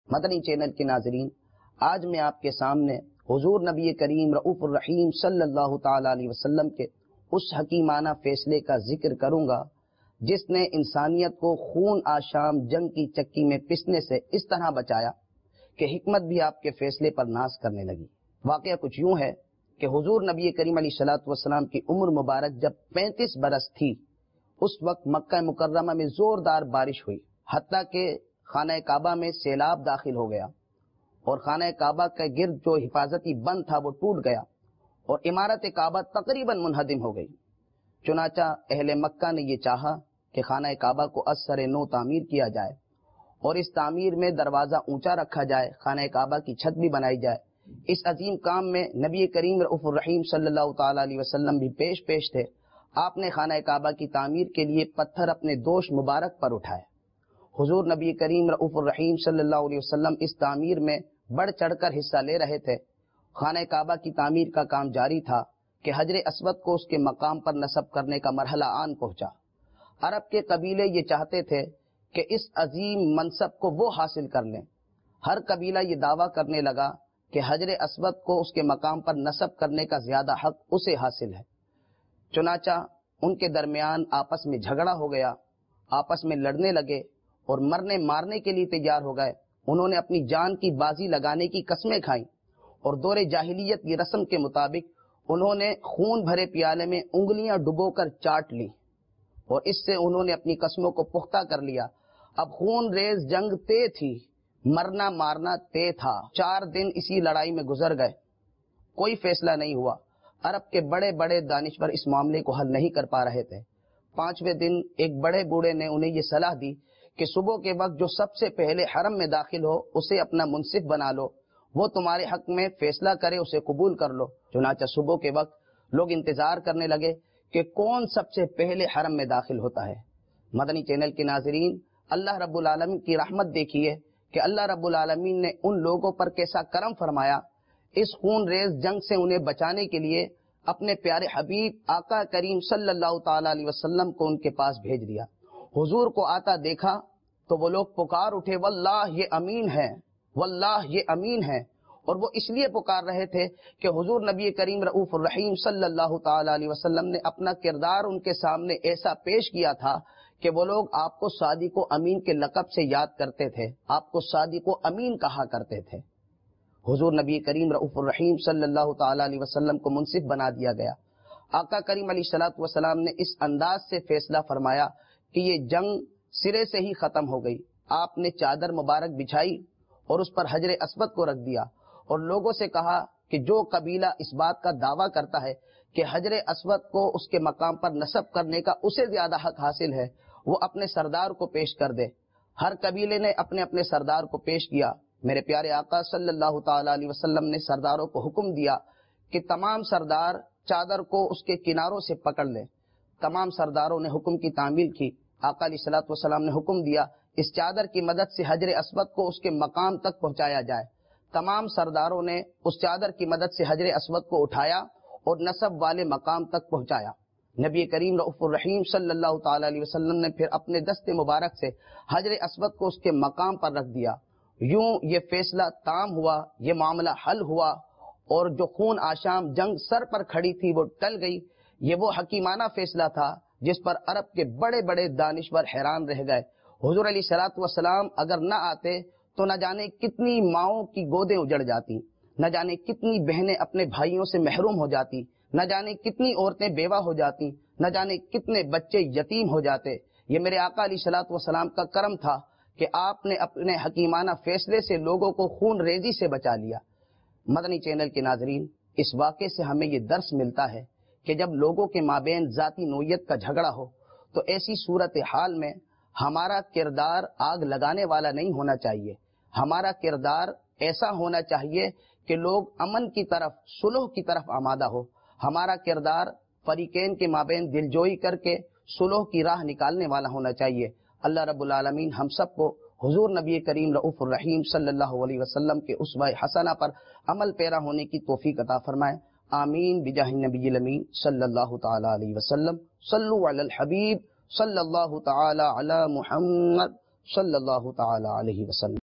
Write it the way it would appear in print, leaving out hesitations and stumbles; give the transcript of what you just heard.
مدنی channel کے ناظرین، آج میں آپ کے سامنے حضور نبی کریم رؤوف الرحیم صلی اللہ تعالی علیہ وسلم کے اس حکیمانہ فیصلے کا ذکر کروں گا جس نے انسانیت کو خون آشام جنگ کی چکی میں پسنے سے اس طرح بچایا کہ حکمت بھی آپ کے فیصلے پر ناز کرنے لگی۔ واقعہ کچھ یوں ہے کہ حضور نبی کریم علیہ الصلوۃ والسلام کی عمر مبارک جب 35 برس تھی، اس وقت مکہ مکرمہ میں زوردار بارش ہوئی، حتیٰ کہ خانہ کعبہ میں سیلاب داخل ہو گیا اور خانہ کعبہ کا گرد جو حفاظتی بند تھا وہ ٹوٹ گیا اور عمارت کعبہ تقریباً منہدم ہو گئی۔ چنانچہ اہل مکہ نے یہ چاہا کہ خانہ کعبہ کو از سر نو تعمیر کیا جائے اور اس تعمیر میں دروازہ اونچا رکھا جائے، خانہ کعبہ کی چھت بھی بنائی جائے۔ اس عظیم کام میں نبی کریم رؤوف الرحیم صلی اللہ تعالی علیہ وسلم بھی پیش تھے۔ آپ نے خانہ کعبہ کی تعمیر کے لیے پتھر اپنے دوش مبارک پر اٹھائے۔ حضور نبی کریم رؤوف الرحیم صلی اللہ علیہ وسلم اس تعمیر میں بڑھ چڑھ کر حصہ لے رہے تھے۔ خانہ کعبہ کی تعمیر کا کام جاری تھا کہ حجر اسود کو اس کے مقام پر نصب کرنے کا مرحلہ آن پہنچا۔ عرب کے قبیلے یہ چاہتے تھے کہ اس عظیم منصب کو وہ حاصل کر لیں۔ ہر قبیلہ یہ دعویٰ کرنے لگا کہ حجر اسود کو اس کے مقام پر نصب کرنے کا زیادہ حق اسے حاصل ہے۔ چنانچہ ان کے درمیان آپس میں جھگڑا ہو گیا، آپس میں لڑنے لگے اور مرنے مارنے کے لیے تیار ہو گئے۔ انہوں نے اپنی جان کی بازی لگانے کی قسمیں کھائیں اور دور جاہلیت کی رسم کے مطابق انہوں نے خون بھرے پیالے میں انگلیاں ڈبو کر چاٹ لی اور اس سے انہوں نے اپنی قسموں کو پختہ کر لیا۔ اب خون ریز جنگ طے تھی، مرنا مارنا طے تھا۔ 4 دن اسی لڑائی میں گزر گئے، کوئی فیصلہ نہیں ہوا۔ عرب کے بڑے بڑے دانشور اس معاملے کو حل نہیں کر پا رہے تھے۔ 5ویں دن ایک بڑے بوڑھے نے انہیں یہ صلاح دی کہ صبح کے وقت جو سب سے پہلے حرم میں داخل ہو اسے اپنا منصف بنا لو، وہ تمہارے حق میں فیصلہ کرے، اسے قبول کر لو۔ چنانچہ صبح کے وقت لوگ انتظار کرنے لگے کہ کون سب سے پہلے حرم میں داخل ہوتا ہے۔ مدنی چینل کے ناظرین، اللہ رب العالمین کی رحمت دیکھیے کہ اللہ رب العالمین نے ان لوگوں پر کیسا کرم فرمایا۔ اس خون ریز جنگ سے انہیں بچانے کے لیے اپنے پیارے حبیب آقا کریم صلی اللہ تعالی علیہ وسلم کو ان کے پاس بھیج دیا۔ حضور کو آتا دیکھا تو وہ لوگ پکار اٹھے، واللہ یہ امین ہے، واللہ یہ امین ہے، اور وہ اس لیے پکار رہے تھے کہ حضور نبی کریم رؤوف الرحیم صلی اللہ تعالی علیہ وسلم نے اپنا کردار ان کے سامنے ایسا پیش کیا تھا کہ وہ لوگ آپ کو صادق و امین کے لقب سے یاد کرتے تھے، آپ کو صادق و امین کہا کرتے تھے۔ حضور نبی کریم رؤوف الرحیم صلی اللہ تعالی علیہ وسلم کو منصف بنا دیا گیا۔ آقا کریم علیہ الصلوۃ والسلام نے اس انداز سے فیصلہ فرمایا کہ یہ جنگ سرے سے ہی ختم ہو گئی۔ آپ نے چادر مبارک بچھائی اور اس پر حجر اسود کو رکھ دیا اور لوگوں سے کہا کہ جو قبیلہ اس بات کا دعویٰ کرتا ہے کہ حجر اسود کو اس کے مقام پر نصب کرنے کا اسے زیادہ حق حاصل ہے، وہ اپنے سردار کو پیش کر دے۔ ہر قبیلے نے اپنے اپنے سردار کو پیش کیا۔ میرے پیارے آقا صلی اللہ تعالی علیہ وسلم نے سرداروں کو حکم دیا کہ تمام سردار چادر کو اس کے کناروں سے پکڑ لیں۔ تمام سرداروں نے حکم کی تعمیل کی۔ آقا علیہ الصلوۃ والسلام نے حکم دیا اس چادر کی مدد سے حجر اسود کو اس کے مقام تک پہنچایا جائے۔ تمام سرداروں نے اس چادر کی مدد سے حجر اسود کو اٹھایا اور نصب والے مقام تک پہنچایا۔ نبی کریم رؤوف الرحیم صلی اللہ تعالی علیہ وسلم نے پھر اپنے دست مبارک سے حجر اسود کو اس کے مقام پر رکھ دیا۔ یوں یہ فیصلہ تام ہوا، یہ معاملہ حل ہوا اور جو خون آشام جنگ سر پر کھڑی تھی وہ ٹل گئی۔ یہ وہ حکیمانہ فیصلہ تھا جس پر عرب کے بڑے بڑے دانشور حیران رہ گئے۔ حضور علیہ الصلوۃ والسلام اگر نہ آتے تو نہ جانے کتنی ماؤں کی گودیں اجڑ جاتی، نہ جانے کتنی بہنیں اپنے بھائیوں سے محروم ہو جاتی، نہ جانے کتنی عورتیں بیوہ ہو جاتی، نہ جانے کتنے بچے یتیم ہو جاتے۔ یہ میرے آقا علیہ الصلوۃ والسلام کا کرم تھا کہ آپ نے اپنے حکیمانہ فیصلے سے لوگوں کو خون ریزی سے بچا لیا۔ مدنی چینل کے ناظرین، اس واقعے سے ہمیں یہ درس ملتا ہے کہ جب لوگوں کے مابین ذاتی نوعیت کا جھگڑا ہو تو ایسی صورتحال میں ہمارا کردار آگ لگانے والا نہیں ہونا چاہیے۔ ہمارا کردار ایسا ہونا چاہیے کہ لوگ امن کی طرف، صلح کی طرف آمادہ ہو۔ ہمارا کردار فریقین کے مابین دلجوئی کر کے صلح کی راہ نکالنے والا ہونا چاہیے۔ اللہ رب العالمین ہم سب کو حضور نبی کریم رؤوف الرحیم صلی اللہ علیہ وسلم کے اسوہ حسنہ پر عمل پیرا ہونے کی توفیق عطا فرمائے۔ آمین بجاہ النبی الامین صلی اللہ تعالی علیہ وسلم۔ صلو علی الحبیب صلی اللہ تعالی علی محمد صلی اللہ تعالی علیہ وسلم۔